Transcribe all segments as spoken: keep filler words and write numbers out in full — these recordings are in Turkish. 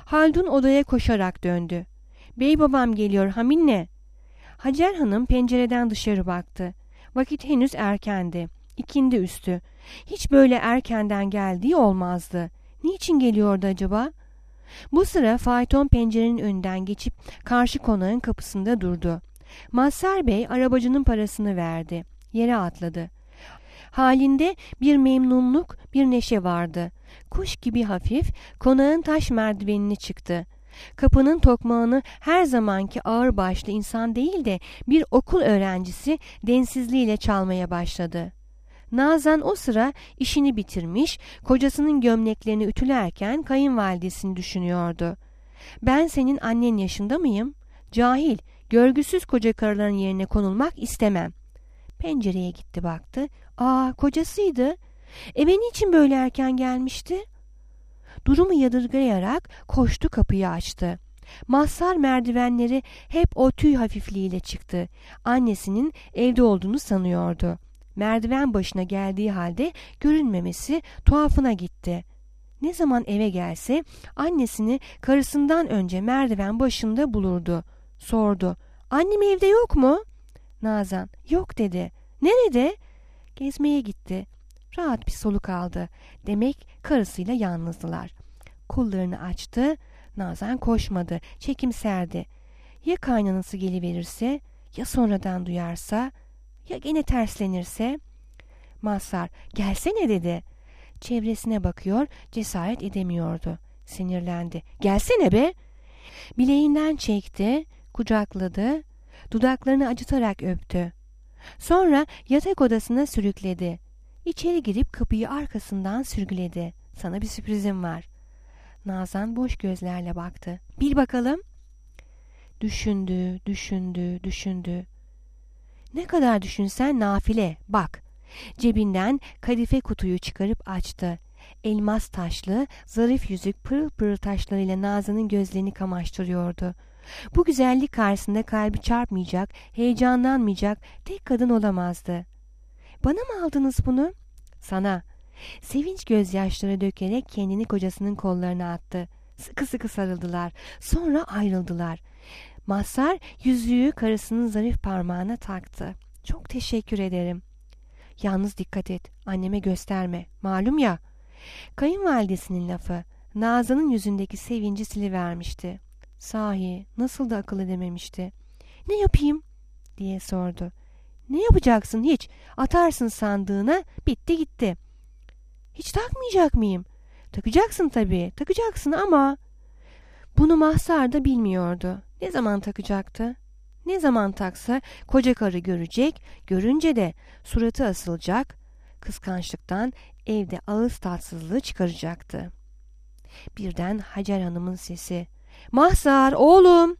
Haldun odaya koşarak döndü. Bey babam geliyor Haminle. Hacer Hanım pencereden dışarı baktı. Vakit henüz erkendi. İkindi üstü. Hiç böyle erkenden geldiği olmazdı. Niçin geliyordu acaba? Bu sıra fayton pencerenin önünden geçip karşı konağın kapısında durdu. Mazhar Bey arabacının parasını verdi. Yere atladı. Halinde bir memnunluk, bir neşe vardı. Kuş gibi hafif konağın taş merdivenini çıktı. Kapının tokmağını her zamanki ağırbaşlı insan değil de bir okul öğrencisi densizliğiyle çalmaya başladı. Nazan o sıra işini bitirmiş, kocasının gömleklerini ütülerken kayınvalidesini düşünüyordu. Ben senin annen yaşında mıyım? Cahil, görgüsüz koca karıların yerine konulmak istemem. Pencereye gitti baktı. Aa, kocasıydı. Eve niçin böyle erken gelmişti? Durumu yadırgayarak koştu, kapıyı açtı. Mazhar merdivenleri hep o tüy hafifliğiyle çıktı. Annesinin evde olduğunu sanıyordu. Merdiven başına geldiği halde görünmemesi tuhafına gitti. Ne zaman eve gelse annesini karısından önce merdiven başında bulurdu. Sordu. Annem evde yok mu? Nazan yok dedi. Nerede? Gezmeye gitti. Rahat bir soluk aldı. Demek karısıyla yalnızdılar. Kollarını açtı. Nazan koşmadı. Çekimserdi. Ya kaynanası geliverirse, ya sonradan duyarsa, ya gene terslenirse? Mazhar gelsene dedi. Çevresine bakıyor, cesaret edemiyordu. Sinirlendi. Gelsene be! Bileğinden çekti, kucakladı, dudaklarını acıtarak öptü. Sonra yatak odasına sürükledi. İçeri girip kapıyı arkasından sürgüledi. Sana bir sürprizim var. Nazan boş gözlerle baktı. Bil bakalım. Düşündü, düşündü, düşündü. Ne kadar düşünsen nafile, bak. Cebinden kadife kutuyu çıkarıp açtı. Elmas taşlı, zarif yüzük pırıl pırıl taşlarıyla Nazan'ın gözlerini kamaştırıyordu. Bu güzellik karşısında kalbi çarpmayacak, heyecanlanmayacak tek kadın olamazdı. Bana mı aldınız bunu? Sana. Sevinç gözyaşları dökerek kendini kocasının kollarına attı. Sıkı sıkı sarıldılar. Sonra ayrıldılar. Mazhar yüzüğü karısının zarif parmağına taktı. Çok teşekkür ederim. Yalnız dikkat et, anneme gösterme. Malum ya. Kayınvalidesinin lafı Nazan'ın yüzündeki sevinci silivermişti. Sahi nasıl da akıl edememişti. Ne yapayım diye sordu. Ne yapacaksın hiç? Atarsın sandığına, bitti gitti. Hiç takmayacak mıyım? Takacaksın tabii, takacaksın ama... Bunu Mazhar da bilmiyordu. Ne zaman takacaktı? Ne zaman taksa koca karı görecek, görünce de suratı asılacak, kıskançlıktan evde ağız tatsızlığı çıkaracaktı. Birden Hacer Hanım'ın sesi. Mazhar oğlum!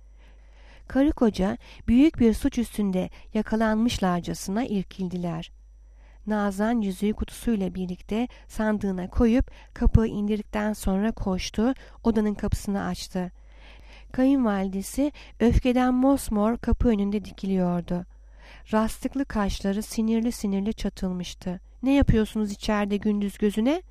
Karı koca büyük bir suç üstünde yakalanmışlarcasına irkildiler. Nazan yüzüğü kutusuyla birlikte sandığına koyup kapıyı indirdikten sonra koştu, odanın kapısını açtı. Kayınvalidesi öfkeden mosmor kapı önünde dikiliyordu. Rastıklı kaşları sinirli sinirli çatılmıştı. Ne yapıyorsunuz içeride gündüz gözüne?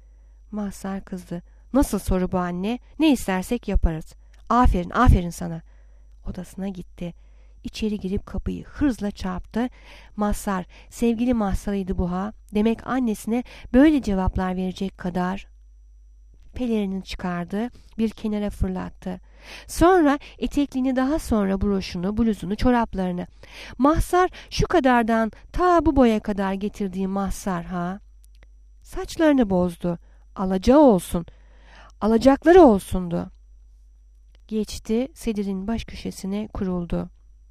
Mazhar kızdı. Nasıl soru bu anne? Ne istersek yaparız. Aferin, aferin sana. Odasına gitti. İçeri girip kapıyı hızla çarptı. Mazhar, sevgili Mazhar'ıydı bu ha. Demek annesine böyle cevaplar verecek kadar. Pelerini çıkardı, bir kenara fırlattı. Sonra etekliğini, daha sonra broşunu, bluzunu, çoraplarını. Mazhar şu kadardan ta bu boya kadar getirdiği Mazhar ha. Saçlarını bozdu. Alacağı olsun. Alacakları olsundu. Geçti, sedirin baş köşesine kuruldu.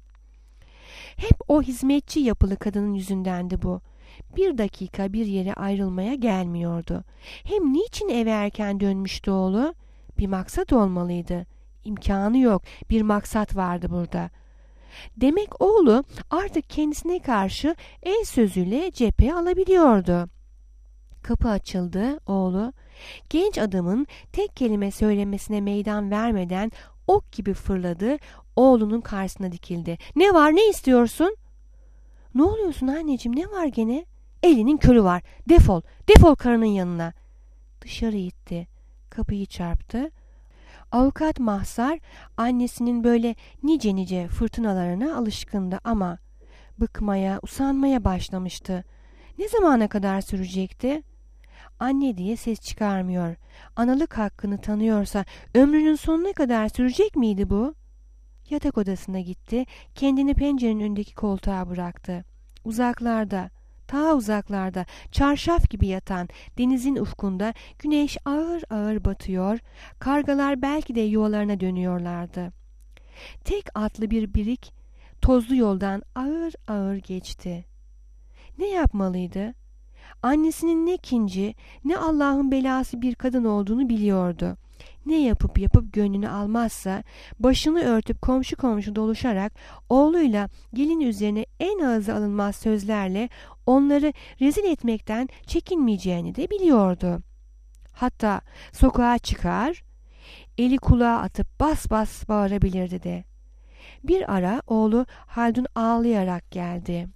Hep o hizmetçi yapılı kadının yüzündendi bu. Bir dakika bir yere ayrılmaya gelmiyordu. Hem niçin eve erken dönmüştü oğlu? Bir maksat olmalıydı. İmkanı yok. Bir maksat vardı burada. Demek oğlu artık kendisine karşı el sözüyle cephe alabiliyordu. Kapı açıldı, oğlu. Genç adamın tek kelime söylemesine meydan vermeden ok gibi fırladı, oğlunun karşısına dikildi. Ne var, ne istiyorsun? Ne oluyorsun anneciğim, ne var gene? Elinin körü var, defol, defol karının yanına. Dışarı itti, kapıyı çarptı. Avukat Mahzar annesinin böyle nice nice fırtınalarına alışkındı ama bıkmaya, usanmaya başlamıştı. Ne zamana kadar sürecekti? Anne diye ses çıkarmıyor. Analık hakkını tanıyorsa ömrünün sonuna kadar sürecek miydi bu? Yatak odasına gitti, kendini pencerenin önündeki koltuğa bıraktı. Uzaklarda, ta uzaklarda, çarşaf gibi yatan denizin ufkunda güneş ağır ağır batıyor, kargalar belki de yuvalarına dönüyorlardı. Tek atlı bir birik, tozlu yoldan ağır ağır geçti. Ne yapmalıydı? Annesinin ne kinci, ne Allah'ın belası bir kadın olduğunu biliyordu. Ne yapıp yapıp gönlünü almazsa, başını örtüp komşu komşu doluşarak oğluyla gelin üzerine en ağza alınmaz sözlerle onları rezil etmekten çekinmeyeceğini de biliyordu. Hatta sokağa çıkar, eli kulağa atıp bas bas bağırabilirdi de. Bir ara oğlu Haldun ağlayarak geldi.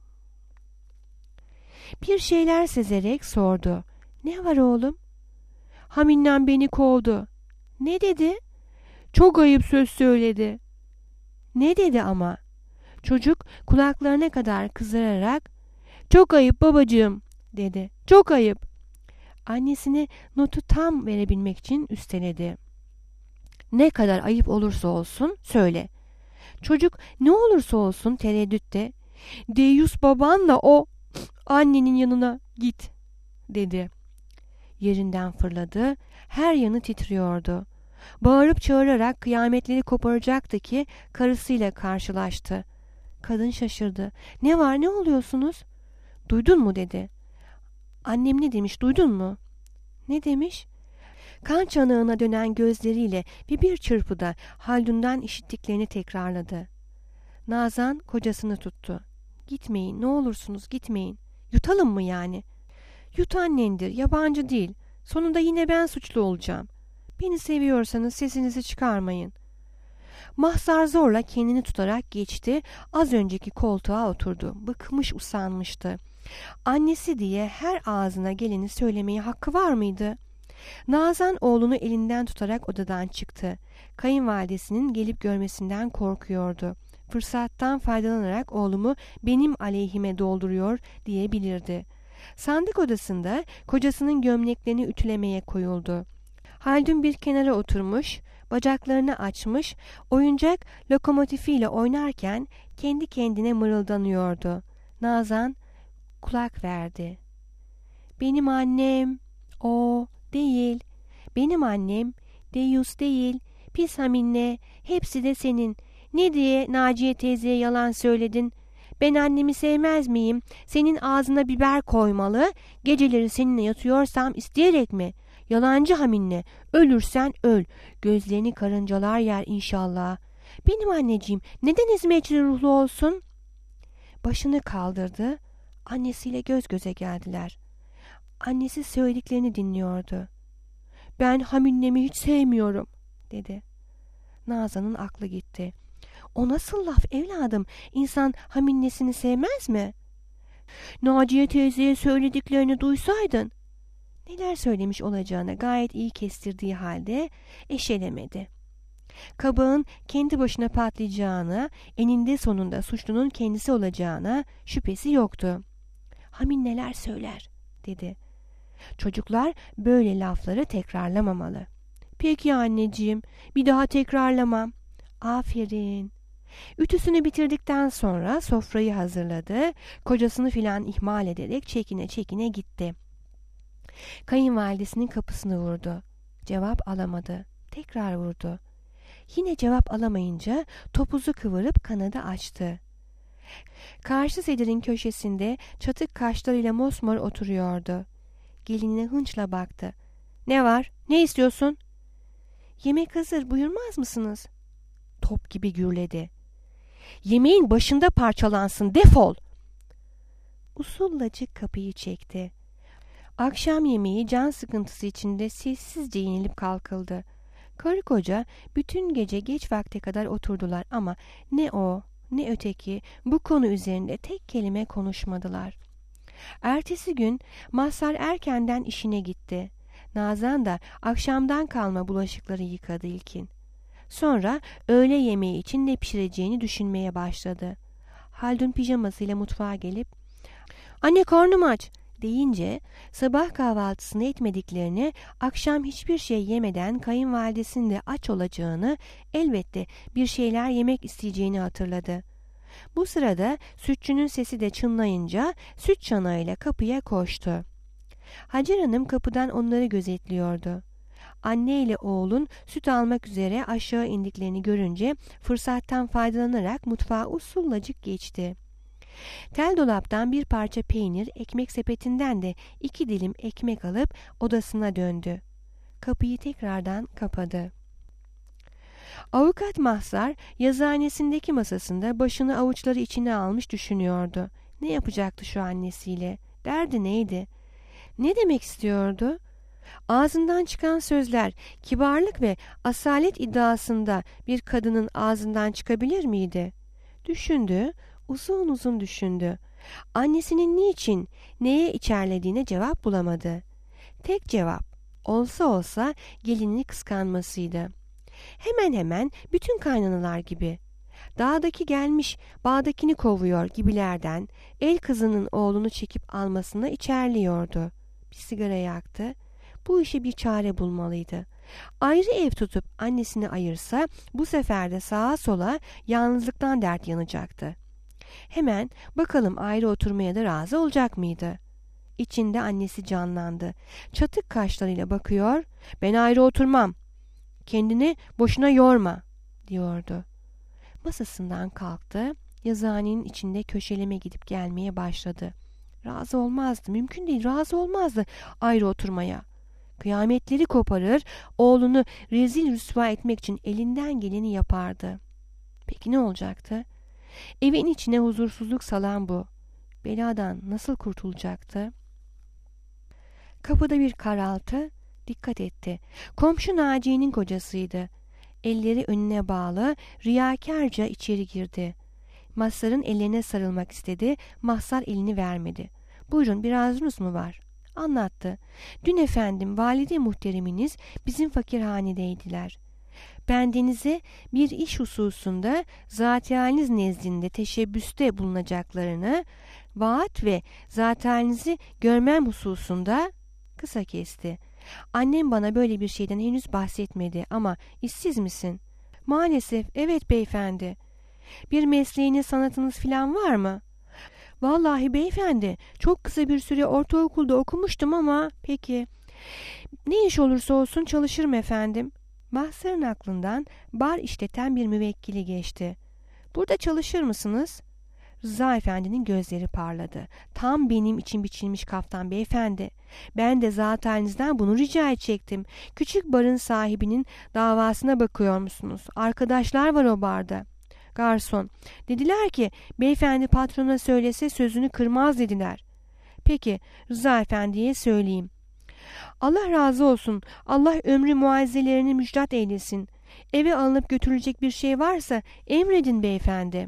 Bir şeyler sezerek sordu. Ne var oğlum? Haminnem beni kovdu. Ne dedi? Çok ayıp söz söyledi. Ne dedi ama? Çocuk kulaklarına kadar kızararak çok ayıp babacığım dedi. Çok ayıp. Annesine notu tam verebilmek için üsteledi. Ne kadar ayıp olursa olsun söyle. Çocuk ne olursa olsun tereddütte. Deyus babanla o annenin yanına git dedi. Yerinden fırladı, her yanı titriyordu. Bağırıp çağırarak kıyametleri koparacaktı ki karısıyla karşılaştı. Kadın şaşırdı. Ne var, ne oluyorsunuz? Duydun mu dedi. Annem ne demiş, duydun mu? Ne demiş? Kan çanağına dönen gözleriyle bir bir çırpıda Haldun'dan işittiklerini tekrarladı. Nazan kocasını tuttu. Gitmeyin, ne olursunuz gitmeyin. Yutalım mı yani? Yut annendir, yabancı değil. Sonunda yine ben suçlu olacağım. Beni seviyorsanız sesinizi çıkarmayın. Mahzar zorla kendini tutarak geçti, az önceki koltuğa oturdu. Bıkmış usanmıştı. Annesi diye her ağzına geleni söylemeye hakkı var mıydı? Nazan oğlunu elinden tutarak odadan çıktı. Kayınvalidesinin gelip görmesinden korkuyordu. Fırsattan faydalanarak oğlumu benim aleyhime dolduruyor diyebilirdi. Sandık odasında kocasının gömleklerini ütülemeye koyuldu. Haldun bir kenara oturmuş, bacaklarını açmış, oyuncak lokomotifiyle oynarken kendi kendine mırıldanıyordu. Nazan kulak verdi. Benim annem, o değil, benim annem, Deyus değil, pis haminle, hepsi de senin. Ne diye Naciye teyzeye yalan söyledin? Ben annemi sevmez miyim? Senin ağzına biber koymalı, geceleri seninle yatıyorsam isteyerek mi? Yalancı haminle, ölürsen öl, gözlerini karıncalar yer inşallah. Benim anneciğim neden hizmetçi ruhlu olsun? Başını kaldırdı, annesiyle göz göze geldiler. Annesi söylediklerini dinliyordu. Ben haminnemi hiç sevmiyorum, dedi. Nazan'ın aklı gitti. O nasıl laf evladım? İnsan haminnesini sevmez mi? Naciye teyzeye söylediklerini duysaydın. Neler söylemiş olacağını gayet iyi kestirdiği halde eşelemedi. Kabağın kendi başına patlayacağına, eninde sonunda suçlunun kendisi olacağına şüphesi yoktu. Hamin neler söyler, dedi. Çocuklar böyle lafları tekrarlamamalı. Peki anneciğim, bir daha tekrarlamam. Aferin. Ütüsünü bitirdikten sonra sofrayı hazırladı. Kocasını filan ihmal ederek çekine çekine gitti. Kayınvalidesinin kapısını vurdu. Cevap alamadı. Tekrar vurdu. Yine cevap alamayınca topuzu kıvırıp kanadı açtı. Karşı sedirin köşesinde çatık kaşlarıyla mosmor oturuyordu. Gelinine hınçla baktı. Ne var? Ne istiyorsun? Yemek hazır, buyurmaz mısınız? Top gibi gürledi. Yemeğin başında parçalansın, defol! Usullacık kapıyı çekti. Akşam yemeği can sıkıntısı içinde sessizce yenilip kalkıldı. Karı koca bütün gece geç vakte kadar oturdular ama ne o ne öteki bu konu üzerinde tek kelime konuşmadılar. Ertesi gün Mazhar erkenden işine gitti. Nazan da akşamdan kalma bulaşıkları yıkadı ilkin. Sonra öğle yemeği için ne pişireceğini düşünmeye başladı. Haldun pijamasıyla mutfağa gelip "Anne, karnım aç" deyince sabah kahvaltısını etmediklerini, akşam hiçbir şey yemeden kayınvalidesinin de aç olacağını, elbette bir şeyler yemek isteyeceğini hatırladı. Bu sırada sütçünün sesi de çınlayınca süt çanağıyla kapıya koştu. Hacer Hanım kapıdan onları gözetliyordu. Anne ile oğlun süt almak üzere aşağı indiklerini görünce fırsattan faydalanarak mutfağa usullacık geçti. Tel dolaptan bir parça peynir, ekmek sepetinden de iki dilim ekmek alıp odasına döndü. Kapıyı tekrardan kapadı. Avukat Mahzar yazıhanesindeki masasında başını avuçları içine almış düşünüyordu. Ne yapacaktı şu annesiyle? Derdi neydi? Ne demek istiyordu? Ağzından çıkan sözler kibarlık ve asalet iddiasında bir kadının ağzından çıkabilir miydi? Düşündü, uzun uzun düşündü. Annesinin niçin, neye içerlediğine cevap bulamadı. Tek cevap, olsa olsa gelinini kıskanmasıydı. Hemen hemen bütün kaynanalar gibi. Dağdaki gelmiş bağdakini kovuyor gibilerden el kızının oğlunu çekip almasına içerliyordu. Bir sigara yaktı. Bu işe bir çare bulmalıydı. Ayrı ev tutup annesini ayırsa bu sefer de sağa sola yalnızlıktan dert yanacaktı. Hemen bakalım ayrı oturmaya da razı olacak mıydı? İçinde annesi canlandı. Çatık kaşlarıyla bakıyor, "Ben ayrı oturmam. Kendini boşuna yorma" diyordu. Masasından kalktı. Yazıhanenin içinde köşeleme gidip gelmeye başladı. Razı olmazdı. Mümkün değil, razı olmazdı ayrı oturmaya. Kıyametleri koparır, oğlunu rezil rüsva etmek için elinden geleni yapardı. Peki ne olacaktı? Evin içine huzursuzluk salan bu. Beladan nasıl kurtulacaktı? Kapıda bir karaltı. Dikkat etti. Komşu Naciye'nin kocasıydı. Elleri önüne bağlı, riyakarca içeri girdi. Mazhar'ın ellerine sarılmak istedi. Mazhar elini vermedi. "Buyurun, bir arzunuz mu var?" Anlattı. "Dün efendim valide muhtereminiz bizim fakirhanedeydiler. Bendenize bir iş hususunda zat-ı nezdinde teşebbüste bulunacaklarını, vaat ve zat-ı görmem hususunda..." Kısa kesti. "Annem bana böyle bir şeyden henüz bahsetmedi ama işsiz misin?" "Maalesef, evet beyefendi." "Bir mesleğiniz, sanatınız filan var mı?" "Vallahi beyefendi, çok kısa bir süre ortaokulda okumuştum ama..." "Peki, ne iş olursa olsun çalışırım efendim." Mahzar'ın aklından bar işleten bir müvekkili geçti. "Burada çalışır mısınız?" Rıza Efendi'nin gözleri parladı. "Tam benim için biçilmiş kaftan beyefendi. Ben de zat halinizden bunu rica edecektim. Küçük barın sahibinin davasına bakıyor musunuz? Arkadaşlar var o barda." Garson: "Dediler ki beyefendi patrona söylese sözünü kırmaz dediler." "Peki, Rıza Efendi'ye söyleyeyim." "Allah razı olsun. Allah ömrü muazzelerini müjdat eylesin. Eve alınıp götürülecek bir şey varsa emredin beyefendi."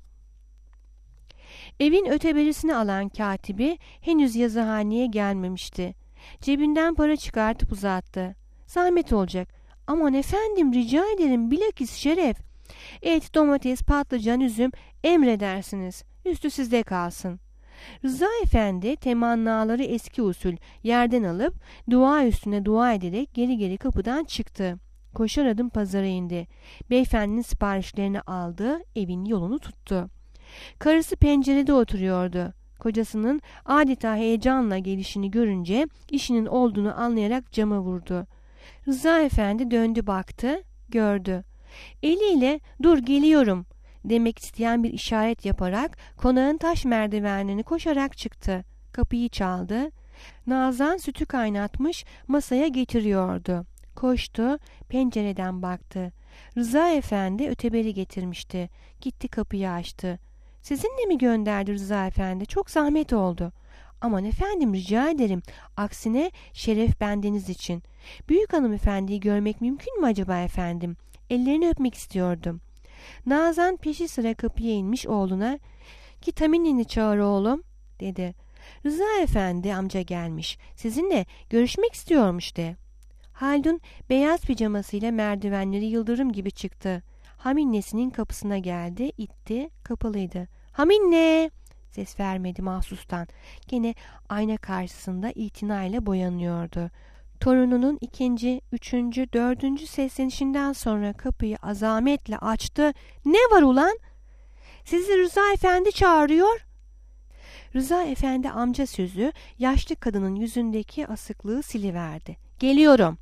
Evin öteberisini alan katibi henüz yazıhaneye gelmemişti. Cebinden para çıkartıp uzattı. "Zahmet olacak." "Aman efendim, rica ederim, bilakis şeref." "Et, domates, patlıcan, üzüm, emredersiniz. Üstü sizde kalsın." Rıza Efendi temannaları eski usul yerden alıp dua üstüne dua ederek geri geri kapıdan çıktı. Koşar adım pazara indi. Beyefendinin siparişlerini aldı, evin yolunu tuttu. Karısı pencerede oturuyordu. Kocasının adeta heyecanla gelişini görünce işinin olduğunu anlayarak cama vurdu. Rıza Efendi döndü baktı, gördü. Eliyle "dur geliyorum" demek isteyen bir işaret yaparak konağın taş merdivenlerini koşarak çıktı. Kapıyı çaldı. Nazan sütü kaynatmış masaya getiriyordu. Koştu, pencereden baktı. Rıza Efendi öteberi getirmişti. Gitti, kapıyı açtı. "Sizinle mi gönderdi Rıza Efendi? Çok zahmet oldu." "Aman efendim, rica ederim. Aksine şeref bendeniz için. Büyük hanımefendiyi görmek mümkün mü acaba efendim? Ellerini öpmek istiyordum." Nazan peşi sıra kapıya inmiş oğluna, "Git Hamine'ni çağır oğlum" dedi. Rıza Efendi amca gelmiş. Sizinle görüşmek istiyormuş de. Haldun beyaz pijamasıyla merdivenleri yıldırım gibi çıktı. Haminnesinin kapısına geldi, itti, kapalıydı. Haminne! Ses vermedi mahsustan. Gene ayna karşısında itinayla boyanıyordu. Torununun ikinci, üçüncü, dördüncü seslenişinden sonra kapıyı azametle açtı. Ne var ulan? Sizi Rıza Efendi çağırıyor. Rıza Efendi amca sözü yaşlı kadının yüzündeki asıklığı siliverdi. Geliyorum.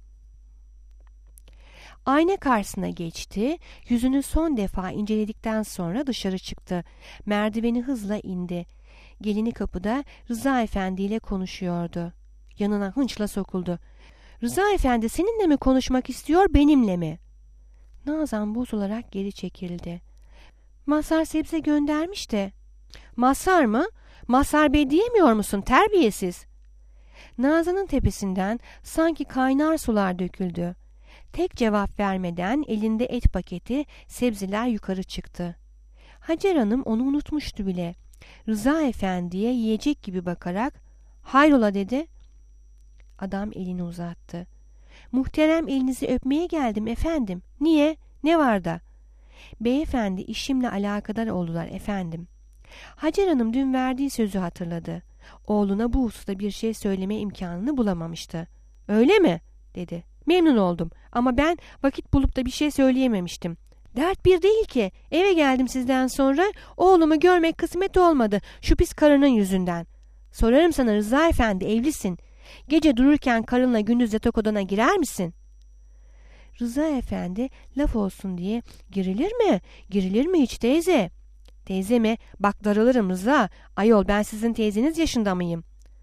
Ayna karşısına geçti, yüzünü son defa inceledikten sonra dışarı çıktı. Merdiveni hızla indi. Gelini kapıda Rıza Efendi ile konuşuyordu. Yanına hınçla sokuldu. Rıza Efendi seninle mi konuşmak istiyor, benimle mi? Nazan bozularak geri çekildi. Mazhar sebze göndermiş de. Mazhar mı? Mazhar Bey diyemiyor musun, terbiyesiz? Nazan'ın tepesinden sanki kaynar sular döküldü. Tek cevap vermeden elinde et paketi, sebzeler yukarı çıktı. Hacer Hanım onu unutmuştu bile. Rıza Efendi'ye yiyecek gibi bakarak hayrola dedi. Adam elini uzattı. Muhterem elinizi öpmeye geldim efendim. Niye? Ne var da? Beyefendi işimle alakadar oldular efendim. Hacer Hanım dün verdiği sözü hatırladı. Oğluna bu hususta bir şey söyleme imkanını bulamamıştı. Öyle mi? Dedi. Memnun oldum ama ben vakit bulup da bir şey söyleyememiştim. Dert bir değil ki. Eve geldim sizden sonra, oğlumu görmek kısmet olmadı şu pis karının yüzünden. Sorarım sana Rıza Efendi, evlisin. Gece dururken karınla gündüz yatak odana girer misin? Rıza Efendi laf olsun diye girilir mi? Girilir mi hiç teyze? Teyze mi? Bak darılırım Rıza. Ayol ben sizin teyzeniz yaşında mıyım?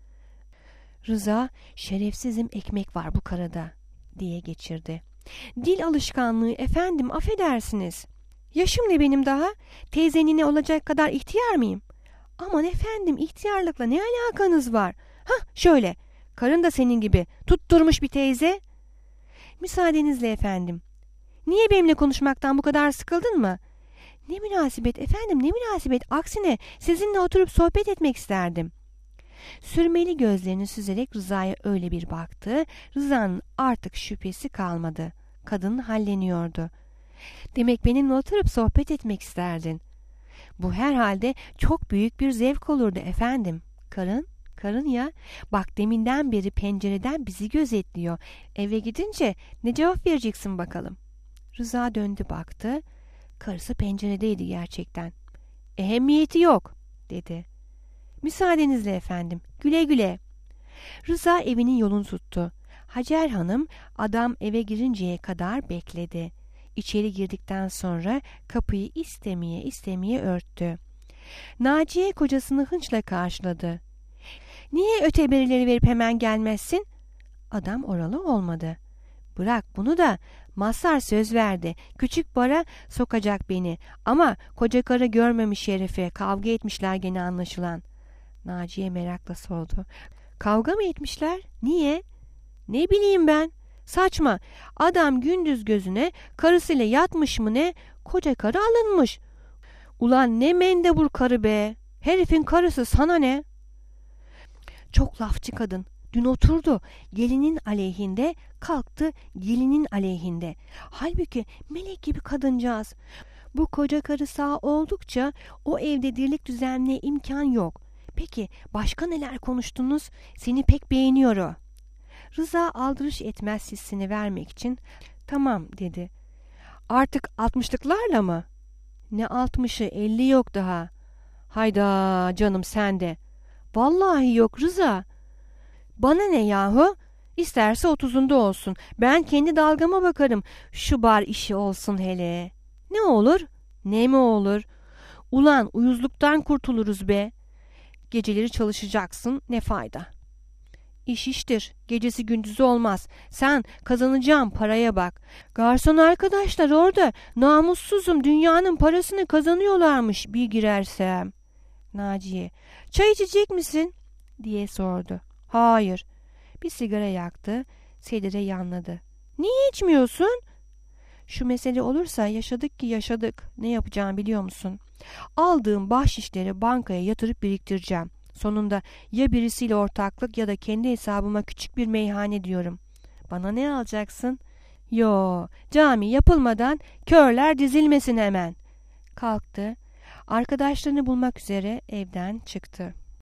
Rıza şerefsizim, ekmek var bu karada diye geçirdi. Dil alışkanlığı efendim, affedersiniz. Yaşım ne benim daha? Teyzenine olacak kadar ihtiyar mıyım? Aman efendim, ihtiyarlıkla ne alakanız var? Hah şöyle, karın da senin gibi tutturmuş bir teyze. Müsaadenizle efendim. Niye benimle konuşmaktan bu kadar sıkıldın mı? Ne münasebet efendim, ne münasebet, aksine sizinle oturup sohbet etmek isterdim. Sürmeli gözlerini süzerek Rıza'ya öyle bir baktı. Rıza'nın artık şüphesi kalmadı. Kadın halleniyordu. Demek benimle oturup sohbet etmek isterdin. Bu herhalde çok büyük bir zevk olurdu efendim. Karın, karın ya. Bak deminden beri pencereden bizi gözetliyor. Eve gidince ne cevap vereceksin bakalım. Rıza döndü baktı. Karısı penceredeydi gerçekten. Ehemmiyeti yok dedi. Müsaadenizle efendim. Güle güle. Rıza evinin yolunu tuttu. Hacer Hanım adam eve girinceye kadar bekledi. İçeri girdikten sonra kapıyı istemeye istemeye örttü. Naciye kocasını hınçla karşıladı. Niye öteberileri verip hemen gelmezsin? Adam oralı olmadı. Bırak bunu da, Mazhar söz verdi. Küçük bara sokacak beni. Ama koca karı görmemiş herife. Kavga etmişler gene anlaşılan. Naciye merakla sordu. Kavga mı etmişler? Niye? Ne bileyim ben. Saçma. Adam gündüz gözüne karısıyla yatmış mı ne? Koca karı alınmış. Ulan ne mendebur karı be. Herifin karısı sana ne? Çok lafçı kadın. Dün oturdu gelinin aleyhinde, kalktı gelinin aleyhinde. Halbuki melek gibi kadıncağız. Bu koca karı sağ oldukça o evde dirlik düzenliğe imkan yok. Peki başka neler konuştunuz? Seni pek beğeniyor o. Rıza aldırış etmez hissini vermek için tamam dedi. Artık altmışlıklarla mı? Ne altmışı, elli yok daha. Hayda canım sen de. Vallahi yok Rıza. Bana ne yahu? İsterse otuzunda olsun. Ben kendi dalgama bakarım. Şu bar işi olsun hele. Ne olur? Ne mi olur? Ulan uyuzluktan kurtuluruz be. Geceleri çalışacaksın, ne fayda. İş iştir. Gecesi gündüzü olmaz. Sen kazanacağım paraya bak. Garson arkadaşlar orada namussuzum dünyanın parasını kazanıyorlarmış bir girersem. Naciye, çay içecek misin? diye sordu. Hayır. Bir sigara yaktı. Sedire yanladı. Niye içmiyorsun? Şu mesele olursa yaşadık ki yaşadık. Ne yapacağım biliyor musun? Aldığım bahşişleri bankaya yatırıp biriktireceğim. Sonunda ya birisiyle ortaklık ya da kendi hesabıma küçük bir meyhane diyorum. Bana ne alacaksın? Yo, cami yapılmadan körler dizilmesin hemen. Kalktı. Arkadaşlarını bulmak üzere evden çıktı.